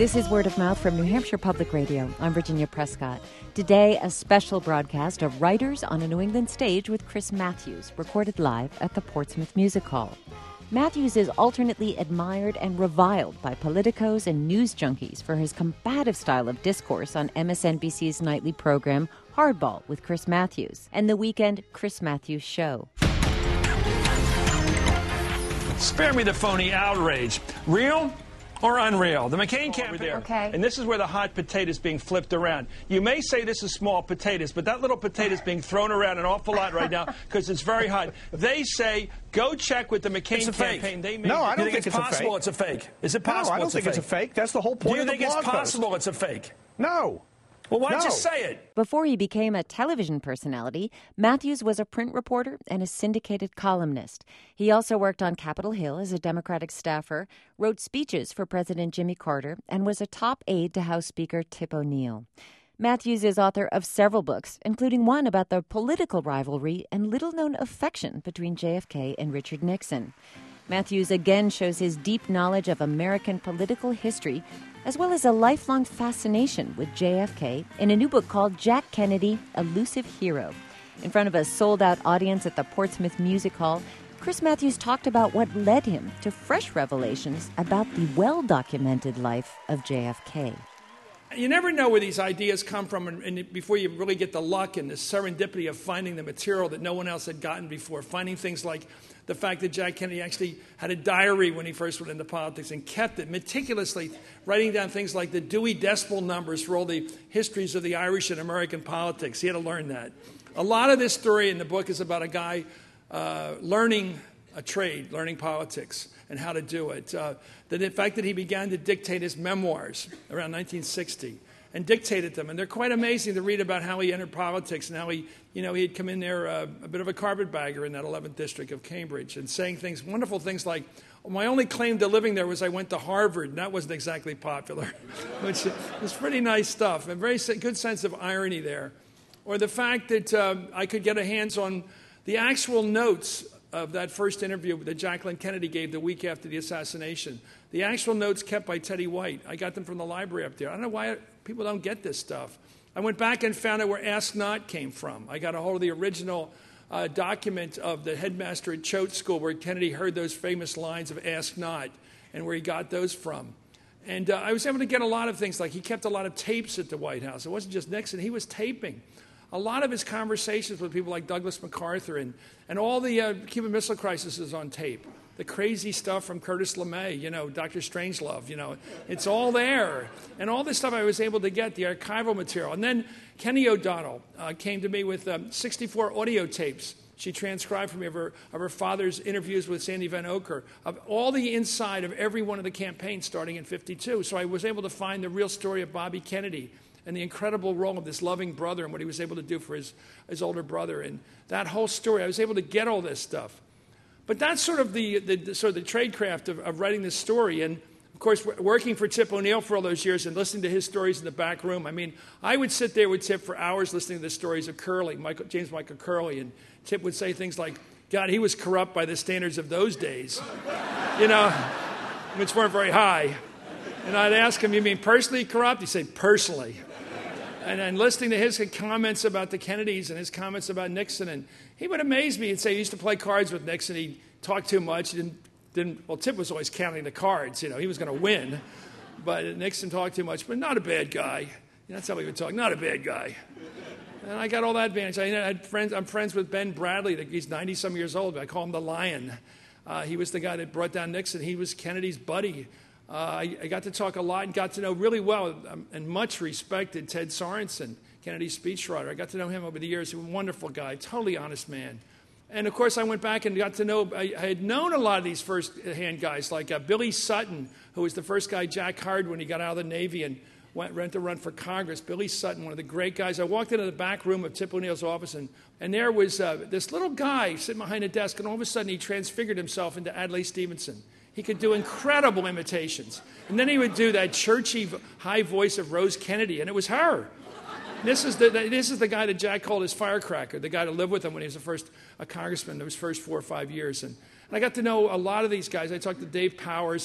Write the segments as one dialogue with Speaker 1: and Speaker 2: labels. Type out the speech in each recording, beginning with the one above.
Speaker 1: This is Word of Mouth from New Hampshire Public Radio. I'm Virginia Prescott. Today, a special broadcast of Writers on a New England Stage with Chris Matthews, recorded live at the Portsmouth Music Hall. Matthews is alternately admired and reviled by politicos and news junkies for his combative style of discourse on MSNBC's nightly program, Hardball with Chris Matthews, and the weekend Chris Matthews Show.
Speaker 2: Spare me the phony outrage. Real or unreal? The McCain campaign.
Speaker 3: Okay.
Speaker 2: And this is where the hot potato is being flipped around. You may say this is small potatoes, but that little potato is being thrown around an awful lot right now because it's very hot. They say, go check with the McCain campaign. They made
Speaker 4: no, I don't think
Speaker 2: it's possible it's a fake. Is it possible?
Speaker 4: No, I don't think it's a fake. That's the whole point of the blog
Speaker 2: Do you think it's
Speaker 4: post.
Speaker 2: possible it's a fake?
Speaker 4: No.
Speaker 2: Well, why don't you say it?
Speaker 1: Before he became a television personality, Matthews was a print reporter and a syndicated columnist. He also worked on Capitol Hill as a Democratic staffer, wrote speeches for President Jimmy Carter, and was a top aide to House Speaker Tip O'Neill. Matthews is author of several books, including one about the political rivalry and little-known affection between JFK and Richard Nixon. Matthews again shows his deep knowledge of American political history, as well as a lifelong fascination with JFK in a new book called Jack Kennedy, Elusive Hero. In front of a sold-out audience at the Portsmouth Music Hall, Chris Matthews talked about what led him to fresh revelations about the well-documented life of JFK.
Speaker 2: You never know where these ideas come from and before you really get the luck and the serendipity of finding the material that no one else had gotten before, finding things like the fact that Jack Kennedy actually had a diary when he first went into politics and kept it meticulously, writing down things like the Dewey Decimal numbers for all the histories of the Irish and American politics. He had to learn that. A lot of this story in the book is about a guy learning a trade, learning politics, and how to do it. The fact that he began to dictate his memoirs around 1960 and dictated them. And they're quite amazing to read about how he entered politics and how he had come in there a bit of a carpetbagger in that 11th district of Cambridge and saying things, wonderful things like, my only claim to living there was I went to Harvard, and that wasn't exactly popular, which was pretty nice stuff, and very good sense of irony there. Or the fact that I could get a hands on the actual notes of that first interview that Jacqueline Kennedy gave the week after the assassination. The actual notes kept by Teddy White. I got them from the library up there. I don't know why people don't get this stuff. I went back and found out where Ask Not came from. I got a hold of the original document of the headmaster at Choate School where Kennedy heard those famous lines of Ask Not and where he got those from. And I was able to get a lot of things, like he kept a lot of tapes at the White House. It wasn't just Nixon. He was taping a lot of his conversations with people like Douglas MacArthur and all the Cuban Missile Crisis is on tape. The crazy stuff from Curtis LeMay, Dr. Strangelove, it's all there. And all this stuff I was able to get, the archival material. And then Kenny O'Donnell came to me with 64 audio tapes. She transcribed for me of her father's interviews with Sandy Van Oker, of all the inside of every one of the campaigns starting in 52. So I was able to find the real story of Bobby Kennedy and the incredible role of this loving brother and what he was able to do for his older brother. And that whole story, I was able to get all this stuff. But that's sort of the tradecraft of writing this story. And, of course, working for Tip O'Neill for all those years and listening to his stories in the back room. I mean, I would sit there with Tip for hours listening to the stories of Curley, James Michael Curley, and Tip would say things like, God, he was corrupt by the standards of those days, which weren't very high. And I'd ask him, you mean personally corrupt? He'd say, personally. And listening to his comments about the Kennedys and his comments about Nixon, and he would amaze me. He'd say he used to play cards with Nixon. He talked too much. He didn't. Tip was always counting the cards. He was going to win. But Nixon talked too much, but not a bad guy. That's how he would talk, not a bad guy. And I got all that advantage. I had friends. I'm friends with Ben Bradley. He's 90-some years old. I call him the Lion. He was the guy that brought down Nixon. He was Kennedy's buddy. I got to talk a lot and got to know really well and much respected Ted Sorensen, Kennedy's speechwriter. I got to know him over the years. He was a wonderful guy, totally honest man. And, of course, I went back and got to know, I had known a lot of these first-hand guys, like Billy Sutton, who was the first guy Jack hired when he got out of the Navy and went to run for Congress. Billy Sutton, one of the great guys. I walked into the back room of Tip O'Neill's office, and there was this little guy sitting behind a desk, and all of a sudden he transfigured himself into Adlai Stevenson. He could do incredible imitations. And then he would do that churchy high voice of Rose Kennedy, and it was her. This is the guy that Jack called his firecracker, the guy to live with him when he was a congressman in his first 4 or 5 years. And I got to know a lot of these guys. I talked to Dave Powers, and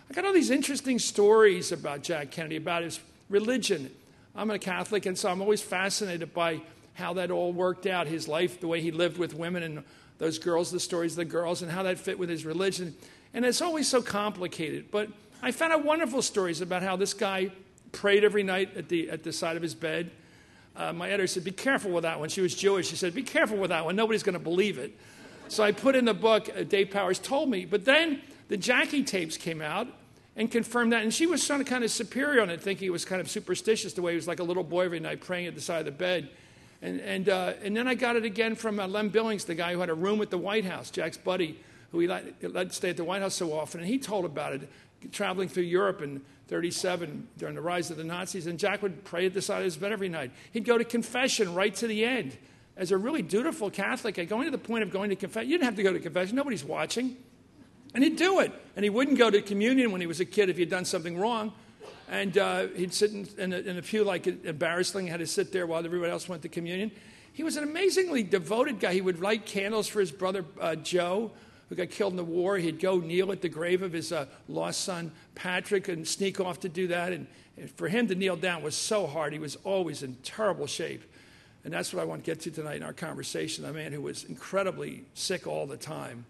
Speaker 2: I got all these interesting stories about Jack Kennedy, about his religion. I'm a Catholic, and so I'm always fascinated by how that all worked out, his life, the way he lived with women and those girls, the stories of the girls, and how that fit with his religion. And it's always so complicated. But I found out wonderful stories about how this guy prayed every night at the side of his bed. My editor said, be careful with that one. She was Jewish. She said, be careful with that one. Nobody's going to believe it. So I put in the book, Dave Powers told me. But then the Jackie tapes came out and confirmed that. And she was kind of superior on it, thinking he was kind of superstitious, the way he was like a little boy every night praying at the side of the bed. And then I got it again from Lem Billings, the guy who had a room at the White House, Jack's buddy, who he let stay at the White House so often. And he told about it, traveling through Europe in 1937 during the rise of the Nazis. And Jack would pray at the side of his bed every night. He'd go to confession right to the end. As a really dutiful Catholic, going to the point of going to confession, you didn't have to go to confession. Nobody's watching. And he'd do it. And he wouldn't go to communion when he was a kid if he'd done something wrong. And he'd sit in a pew like embarrassingly, had to sit there while everybody else went to communion. He was an amazingly devoted guy. He would light candles for his brother Joe, who got killed in the war. He'd go kneel at the grave of his lost son Patrick and sneak off to do that. And for him to kneel down was so hard. He was always in terrible shape. And that's what I want to get to tonight in our conversation. A man who was incredibly sick all the time.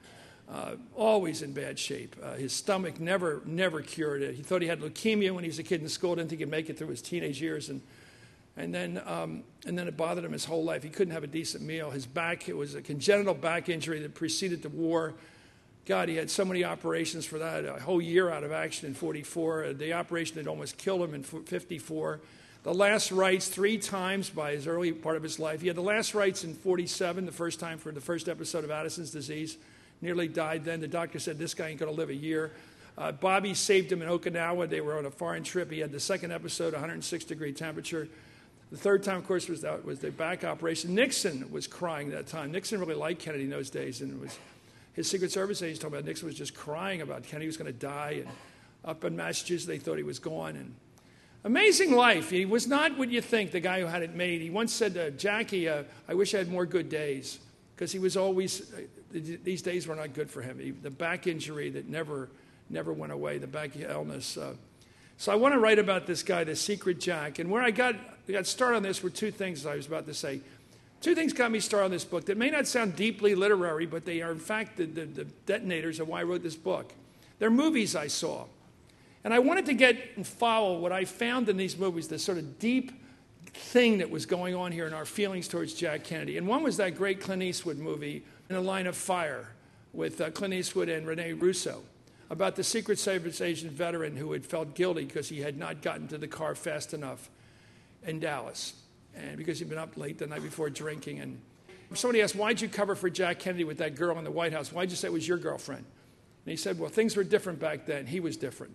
Speaker 2: Always in bad shape. His stomach never cured it. He thought he had leukemia when he was a kid in school. Didn't think he'd make it through his teenage years, and then it bothered him his whole life. He couldn't have a decent meal. His back, it was a congenital back injury that preceded the war. God, he had so many operations for that. A whole year out of action in 44. The operation had almost killed him in 54. The last rites 3 times by his early part of his life. He had the last rites in 47, the first time for the first episode of Addison's disease. Nearly died then. The doctor said, this guy ain't going to live a year. Bobby saved him in Okinawa. They were on a foreign trip. He had the second episode, 106-degree temperature. The third time, of course, was the back operation. Nixon was crying that time. Nixon really liked Kennedy in those days. And it was his Secret Service agents told me Nixon was just crying about Kennedy was going to die. And up in Massachusetts, they thought he was gone. And amazing life. He was not what you think, the guy who had it made. He once said to Jackie, I wish I had more good days. Because he was always, these days were not good for him. The back injury that never went away, the back illness. So I want to write about this guy, the Secret Jack. And where I got started on this were 2 things I was about to say. 2 things got me started on this book that may not sound deeply literary, but they are in fact the detonators of why I wrote this book. They're movies I saw. And I wanted to get and follow what I found in these movies, this sort of deep thing that was going on here in our feelings towards Jack Kennedy. And one was that great Clint Eastwood movie, In a Line of Fire, with Clint Eastwood and Rene Russo, about the Secret Service agent veteran who had felt guilty because he had not gotten to the car fast enough in Dallas, and because he'd been up late the night before drinking. And somebody asked, why'd you cover for Jack Kennedy with that girl in the White House? Why'd you say it was your girlfriend? And he said, well, things were different back then. He was different.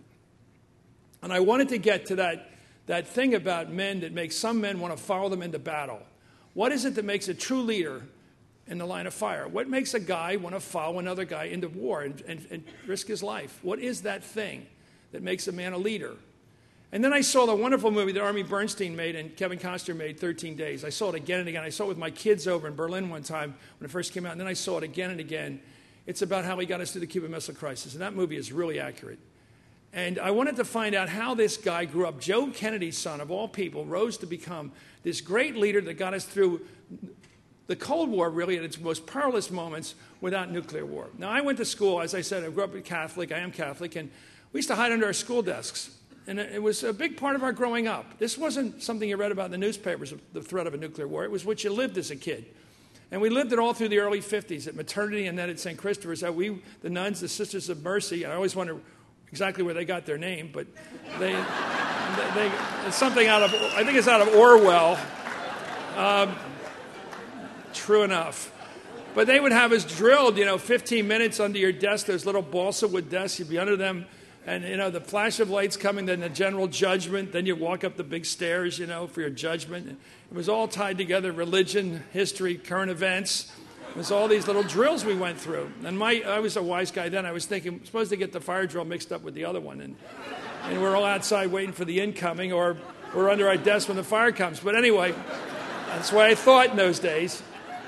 Speaker 2: And I wanted to get to that thing about men that makes some men want to follow them into battle. What is it that makes a true leader in the line of fire? What makes a guy want to follow another guy into war and risk his life? What is that thing that makes a man a leader? And then I saw the wonderful movie that Army Bernstein made and Kevin Costner made, 13 Days. I saw it again and again. I saw it with my kids over in Berlin one time when it first came out, and then I saw it again and again. It's about how he got us through the Cuban Missile Crisis, and that movie is really accurate. And I wanted to find out how this guy grew up. Joe Kennedy's son, of all people, rose to become this great leader that got us through the Cold War, really, at its most perilous moments without nuclear war. Now, I went to school, as I said, I grew up Catholic, I am Catholic, and we used to hide under our school desks. And it was a big part of our growing up. This wasn't something you read about in the newspapers, the threat of a nuclear war. It was what you lived as a kid. And we lived it all through the early 50s at maternity and then at St. Christopher's. The nuns, the Sisters of Mercy, and I always wonder exactly where they got their name, but it's something out of, I think it's out of Orwell. True enough. But they would have us drilled, 15 minutes under your desk, those little balsa wood desks, you'd be under them, and, the flash of lights coming, then the general judgment, then you walk up the big stairs, for your judgment. It was all tied together, religion, history, current events. It was all these little drills we went through. And I was a wise guy then. I was thinking, I'm supposed to get the fire drill mixed up with the other one. And we're all outside waiting for the incoming, or we're under our desk when the fire comes. But anyway, that's what I thought in those days.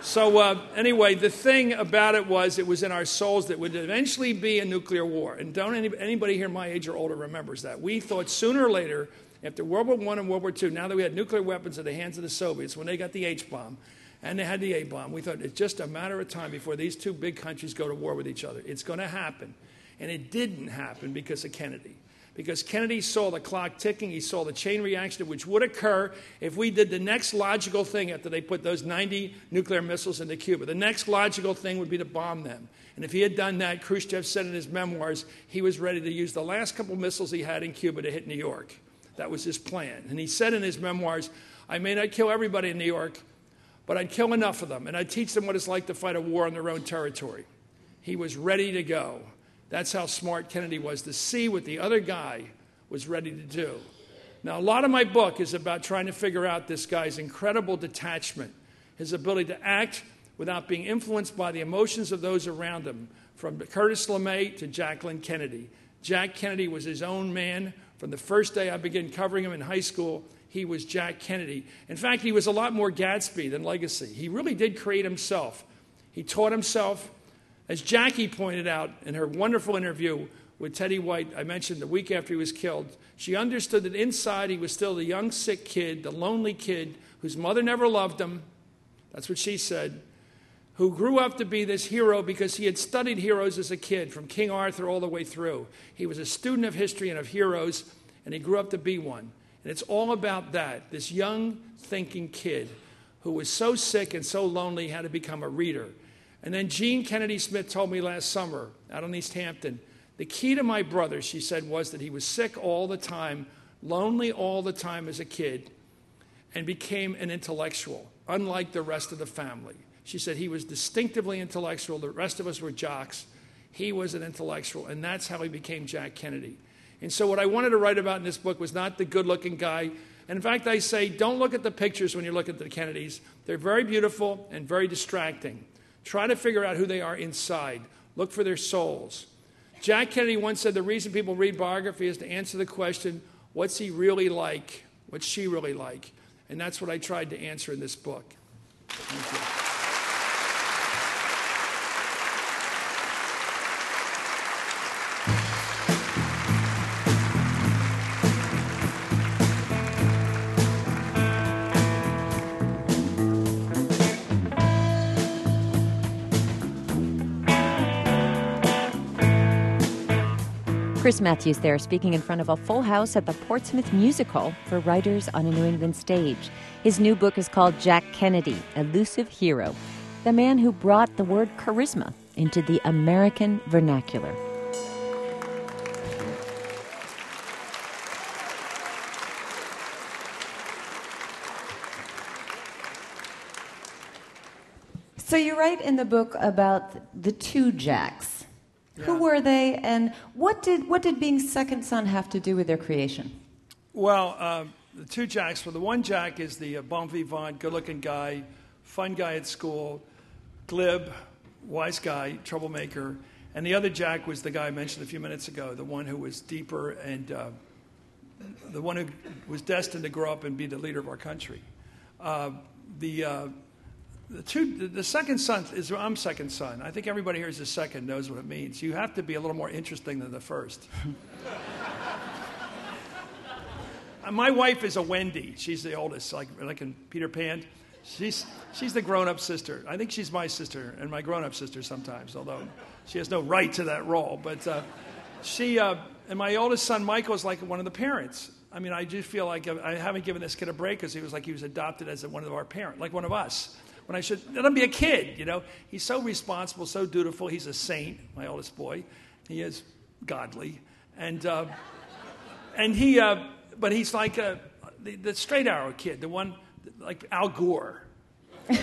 Speaker 2: So anyway, the thing about it was in our souls that would eventually be a nuclear war. And don't anybody here my age or older remembers that. We thought sooner or later, after World War I and World War II, now that we had nuclear weapons in the hands of the Soviets, when they got the H-bomb and they had the A-bomb, we thought it's just a matter of time before these two big countries go to war with each other. It's going to happen. And it didn't happen because of Kennedy. Because Kennedy saw the clock ticking. He saw the chain reaction which would occur if we did the next logical thing after they put those 90 nuclear missiles into Cuba. The next logical thing would be to bomb them. And if he had done that, Khrushchev said in his memoirs, he was ready to use the last couple missiles he had in Cuba to hit New York. That was his plan. And he said in his memoirs, I may not kill everybody in New York, but I'd kill enough of them, and I'd teach them what it's like to fight a war on their own territory. He was ready to go. That's how smart Kennedy was, to see what the other guy was ready to do. Now, a lot of my book is about trying to figure out this guy's incredible detachment, his ability to act without being influenced by the emotions of those around him, from Curtis LeMay to Jacqueline Kennedy. Jack Kennedy was his own man. From the first day I began covering him in high school, he was Jack Kennedy. In fact, he was a lot more Gatsby than Legacy. He really did create himself. He taught himself. As Jackie pointed out in her wonderful interview with Teddy White, I mentioned the week after he was killed, she understood that inside he was still the young, sick kid, the lonely kid whose mother never loved him, that's what she said, who grew up to be this hero because he had studied heroes as a kid, from King Arthur all the way through. He was a student of history and of heroes, and he grew up to be one. And it's all about that, this young, thinking kid who was so sick and so lonely he had to become a reader. And then Jean Kennedy Smith told me last summer out on East Hampton, the key to my brother, she said, was that he was sick all the time, lonely all the time as a kid, and became an intellectual, unlike the rest of the family. She said he was distinctively intellectual. The rest of us were jocks. He was an intellectual, and that's how he became Jack Kennedy. And so what I wanted to write about in this book was not the good-looking guy. And in fact, I say, don't look at the pictures when you look at the Kennedys. They're very beautiful and very distracting. Try to figure out who they are inside. Look for their souls. Jack Kennedy once said the reason people read biography is to answer the question, what's he really like? What's she really like? And that's what I tried to answer in this book. Thank you.
Speaker 1: Chris Matthews there, speaking in front of a full house at the Portsmouth Music Hall for writers on a New England stage. His new book is called Jack Kennedy, Elusive Hero, the man who brought the word charisma into the American vernacular. So you write in the book about the two Jacks. Yeah. Who were they, and what did being second son have to do with their creation?
Speaker 2: Well, the two Jacks, well, the one Jack is the bon vivant, good-looking guy, fun guy at school, glib, wise guy, troublemaker. And the other Jack was the guy I mentioned a few minutes ago, the one who was deeper and the one who was destined to grow up and be the leader of our country. The second son is, I'm second son. I think everybody here is a second knows what it means. You have to be a little more interesting than the first. My wife is a Wendy. She's the oldest, like in Peter Pan. She's the grown-up sister. I think she's my sister and my grown-up sister sometimes, although she has no right to that role. But and my oldest son, Michael, is like one of the parents. I mean, I just feel like I haven't given this kid a break because he was adopted as one of our parents, like one of us. When I should let him be a kid, you know. He's so responsible, so dutiful. He's a saint, my oldest boy. He is godly, but he's like the straight arrow kid, the one like Al Gore. You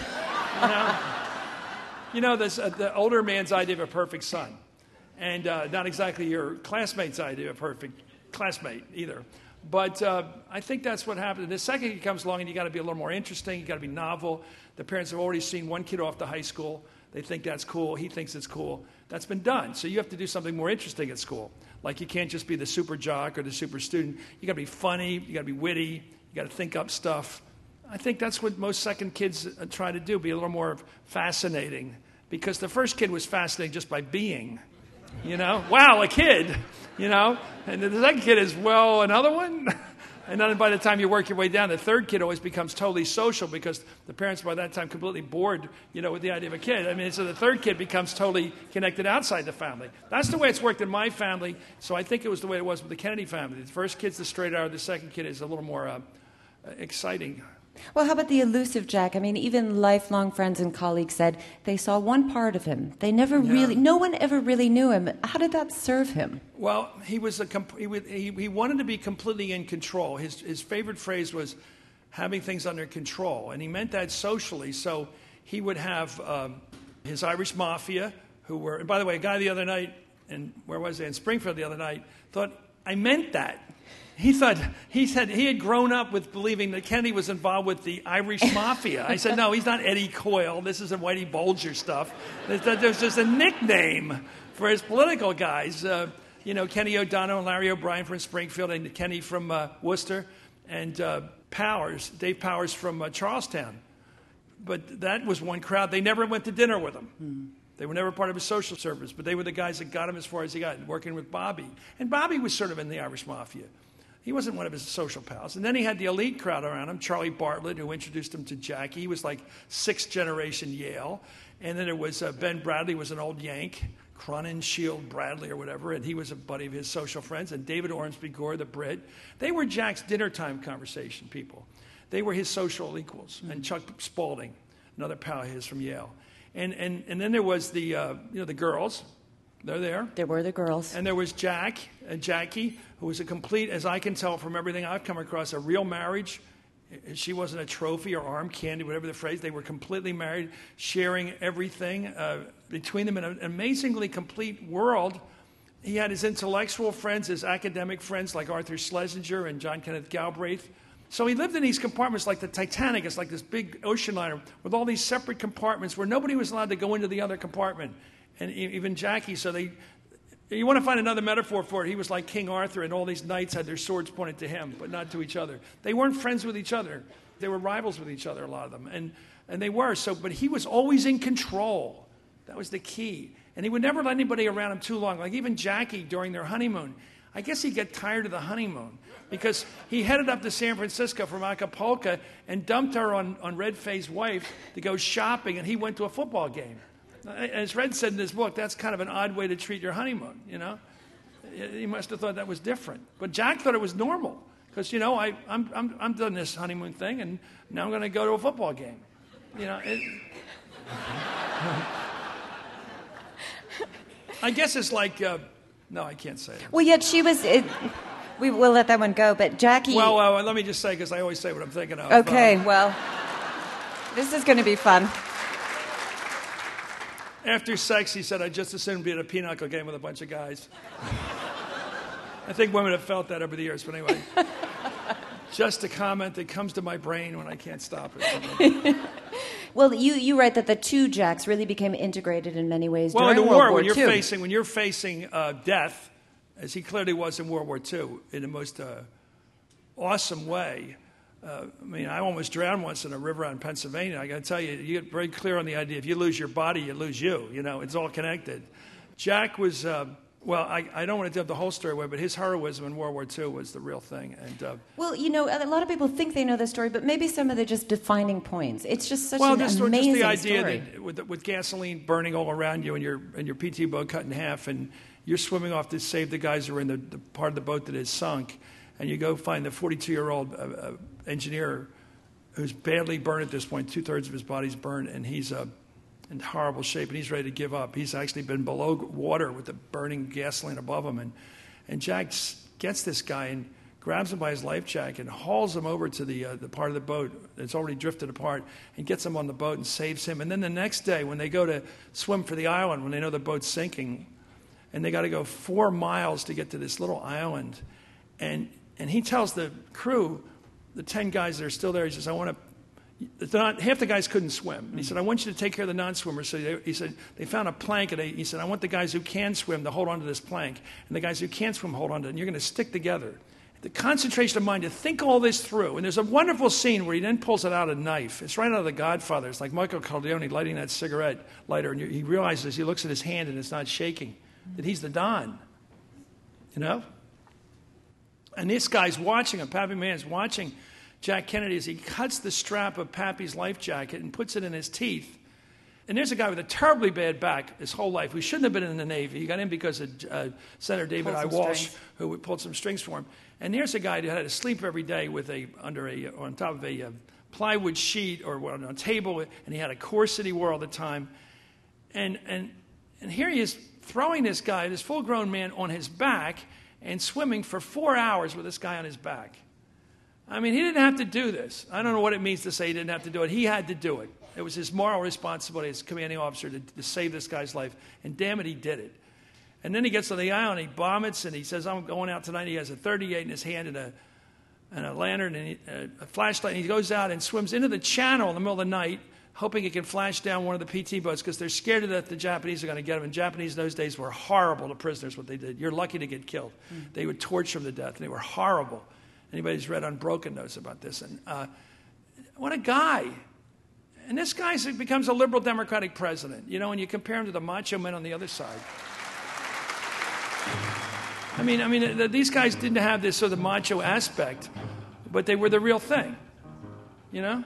Speaker 2: know, the older man's idea of a perfect son, and not exactly your classmate's idea of a perfect classmate either. But I think that's what happened. The second kid comes along, and you got to be a little more interesting. You got to be novel. The parents have already seen one kid off to high school. They think that's cool. He thinks it's cool. That's been done. So you have to do something more interesting at school. Like you can't just be the super jock or the super student. You got to be funny. You got to be witty. You got to think up stuff. I think that's what most second kids try to do, be a little more fascinating. Because the first kid was fascinating just by being, Wow, a kid, And the second kid is, well, another one? And then by the time you work your way down, the third kid always becomes totally social because the parents by that time completely bored, with the idea of a kid. I mean, so the third kid becomes totally connected outside the family. That's the way it's worked in my family. So I think it was the way it was with the Kennedy family. The first kid's the straight arrow. The second kid is a little more exciting.
Speaker 1: Well, how about the elusive Jack? I mean, even lifelong friends and colleagues said they saw one part of him. They never no one ever really knew him. How did that serve him?
Speaker 2: Well, he wanted to be completely in control. His favorite phrase was having things under control, and he meant that socially. So he would have his Irish Mafia, who were, and by the way, a guy the other night, and where was he? In Springfield the other night, thought, I meant that. He said he had grown up with believing that Kennedy was involved with the Irish Mafia. I said, no, he's not Eddie Coyle. This isn't Whitey Bulger stuff. There's just a nickname for his political guys. Kenny O'Donnell and Larry O'Brien from Springfield, and Kenny from Worcester, and Dave Powers from Charlestown. But that was one crowd. They never went to dinner with him. Mm. They were never part of his social service, but they were the guys that got him as far as he got, working with Bobby. And Bobby was sort of in the Irish Mafia. He wasn't one of his social pals. And then he had the elite crowd around him, Charlie Bartlett, who introduced him to Jackie. He was like sixth generation Yale. And then there was Ben Bradley, was an old Yank, Cronin, Shield, Bradley or whatever, and he was a buddy of his social friends. And David Ormsby Gore, the Brit. They were Jack's dinner time conversation people. They were his social equals. Mm-hmm. And Chuck Spaulding, another pal of his from Yale. And then there was the girls. They're there.
Speaker 1: There were the girls.
Speaker 2: And there was Jackie, who was a complete, as I can tell from everything I've come across, a real marriage. She wasn't a trophy or arm candy, whatever the phrase. They were completely married, sharing everything between them in an amazingly complete world. He had his intellectual friends, his academic friends like Arthur Schlesinger and John Kenneth Galbraith. So he lived in these compartments like the Titanic. It's like this big ocean liner with all these separate compartments where nobody was allowed to go into the other compartment. And even Jackie, you want to find another metaphor for it. He was like King Arthur, and all these knights had their swords pointed to him, but not to each other. They weren't friends with each other. They were rivals with each other, a lot of them. And they were. But he was always in control. That was the key. And he would never let anybody around him too long. Like even Jackie during their honeymoon. I guess he'd get tired of the honeymoon because he headed up to San Francisco from Acapulco and dumped her on Red Faye's wife to go shopping, and he went to a football game. As Red said in his book, that's kind of an odd way to treat your honeymoon, He must have thought that was different. But Jack thought it was normal because, I'm doing this honeymoon thing, and now I'm going to go to a football game. I guess it's like, no, I can't say it.
Speaker 1: Well, yet she was... we will let that one go, but Jackie...
Speaker 2: Well, let me just say, because I always say what I'm thinking of.
Speaker 1: Okay, this is going to be fun.
Speaker 2: After sex, he said, I'd just as soon be at a pinochle game with a bunch of guys. I think women have felt that over the years, but anyway. Just a comment that comes to my brain when I can't stop it.
Speaker 1: Well, you write that the two Jacks really became integrated in many ways during
Speaker 2: in the
Speaker 1: World
Speaker 2: war,
Speaker 1: War
Speaker 2: when
Speaker 1: II.
Speaker 2: you're facing death, as he clearly was in World War II, in the most awesome way. I almost drowned once in a river out in Pennsylvania. I got to tell you, you get very clear on the idea. If you lose your body, you lose you. It's all connected. Jack was, I don't want to tell the whole story away, but his heroism in World War II was the real thing. And
Speaker 1: a lot of people think they know the story, but maybe some of the just defining points. It's just such an amazing story.
Speaker 2: Just the idea that with gasoline burning all around you and your PT boat cut in half, and you're swimming off to save the guys who are in the part of the boat that is sunk, and you go find the 42-year-old engineer who's badly burned at this point, 2/3 of his body's burned, and he's in horrible shape, and he's ready to give up. He's actually been below water with the burning gasoline above him, and Jack gets this guy and grabs him by his life jacket and hauls him over to the part of the boat that's already drifted apart and gets him on the boat and saves him. And then the next day, when they go to swim for the island, when they know the boat's sinking, and they got to go 4 miles to get to this little island, and he tells the crew, the 10 guys that are still there, he says, half the guys couldn't swim. And he said, I want you to take care of the non-swimmers. So he said, they found a plank, and he said, I want the guys who can swim to hold on to this plank, and the guys who can't swim hold on to it, and you're going to stick together. the concentration of mind to think all this through. And there's a wonderful scene where he then pulls it out a knife. It's right out of The Godfather. It's like Michael Corleone lighting that cigarette lighter, and he realizes, he looks at his hand and it's not shaking, that he's the Don, you know? And this guy's watching him, Pappy Mann's watching Jack Kennedy as he cuts the strap of Pappy's life jacket and puts it in his teeth. And there's a guy with a terribly bad back his whole life who shouldn't have been in the Navy. He got in because of Senator David I. Walsh, who pulled some strings for him. And here's a guy who had to sleep every day with on top of a plywood sheet or on a table, and he had a corset he wore all the time. And here he is throwing this guy, this full-grown man, on his back and swimming for 4 hours with this guy on his back. I mean, he didn't have to do this. I don't know what it means to say he didn't have to do it. He had to do it. It was his moral responsibility as commanding officer to save this guy's life. And damn it, he did it. And then he gets on the island, he vomits, and he says, I'm going out tonight. He has a .38 in his hand and a lantern and a flashlight. And he goes out and swims into the channel in the middle of the night, hoping he can flash down one of the PT boats because they're scared to death the Japanese are going to get him. And Japanese in those days were horrible to prisoners, what they did. You're lucky to get killed. They would torture them to death, and they were horrible. Anybody who's read Unbroken knows about this. And what a guy. And this guy becomes a liberal Democratic president, you know, and you compare him to the macho men on the other side. I mean, these guys didn't have this sort of macho aspect, but they were the real thing, you know?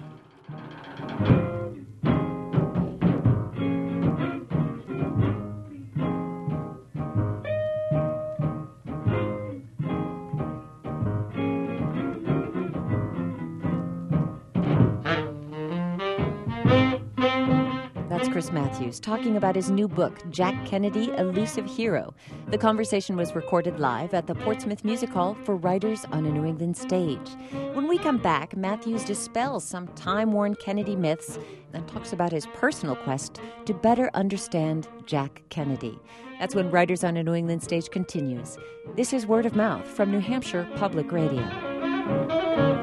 Speaker 1: Chris Matthews talking about his new book, Jack Kennedy, Elusive Hero. The conversation was recorded live at the Portsmouth Music Hall for Writers on a New England Stage. When we come back, Matthews dispels some time-worn Kennedy myths and talks about his personal quest to better understand Jack Kennedy. That's when Writers on a New England Stage continues. This is Word of Mouth from New Hampshire Public Radio.